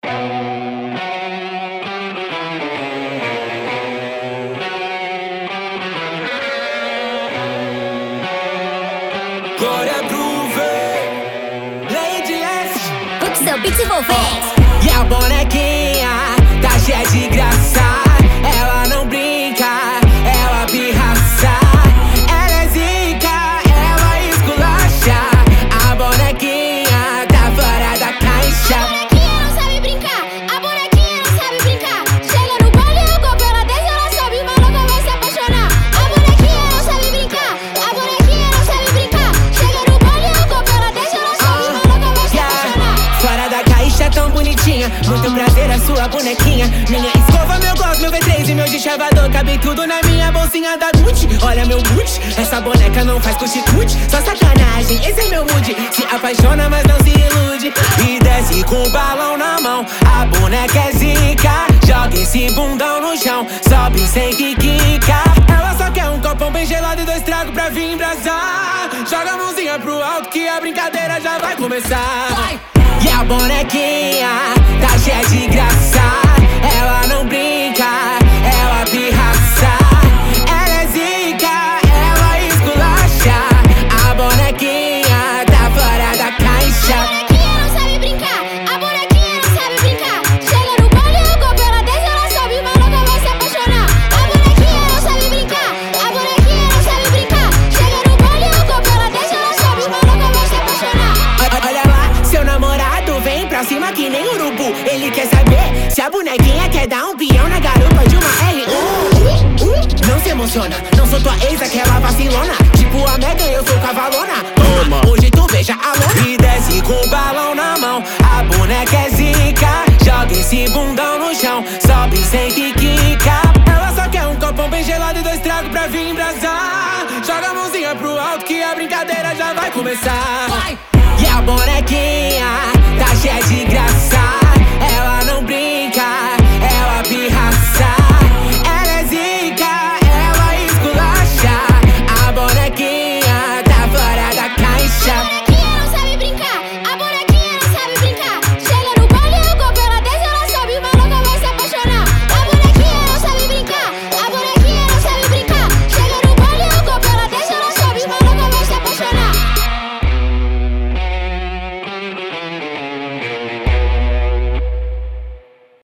Glória Groove, Lady S, Pixel Beats envolvente. e a bonequinha tá cheia de graça. Ela não brinca, ela pirraça. Ela é zica, ela esculacha. A bonequinha tá fora da caixa. A bonequinha não sabe brincar, a bonequinha não sabe brincar. Chega no baile e o golpe ela desce, ela sobe, mas nunca vai se apaixonar. A bonequinha não sabe brincar, a bonequinha não sabe brincar. Chega no baile e o golpe ela desce, ela sobe, mas nunca vai se apaixonar. Fora da caixa tão bonitinha, muito prazer a sua bonequinha. Minha escova, meu gloss, meu V3 e meu deschavador, cabe tudo na minha bolsinha da Gucci. Olha meu boot, essa boneca não faz cuti-cuti, só sacanagem, esse é meu mood. Se apaixona mas não se ilude, e desce com o balão na mão. A boneca é zica, joga esse bundão no chão, sobe sem que quica. Ela só quer um copão bem gelado e 2 tragos pra vir embrasar. Joga a mãozinha pro alto que a brincadeira já vai começar. E a bonequinha tá cheia de graça. Ela não brinca, ela pirraça. Ela é zica, ela esculacha. A bonequinha tá fora da caixa. A bonequinha não sabe brincar, a bonequinha não sabe brincar. Chega no baile e o golpe ela desce, ela sobe, mas nunca vai se apaixonar. A bonequinha não sabe brincar, a bonequinha não sabe brincar. Chega no baile e o golpe ela desce, ela sobe, mas nunca vai se apaixonar. Olha lá, seu namorado vem pra cima que nem urubu. Ele quer saber se a bonequinha quer dar um peão na garupa de uma R. Não se emociona, não sou tua ex, aquela vacilona. Tipo a Megan, eu sou cavalona. Toma, hoje tu veja a lona. E desce com o balão na mão. A boneca é zica, joga esse bundão no chão, sobe sem que quica. Ela só quer um copão bem gelado e 2 tragos pra vir embrasar. Joga a mãozinha pro alto que a brincadeira já vai começar. E a bonequinha tá cheia de graça. Ela não brinca, ela pirraça.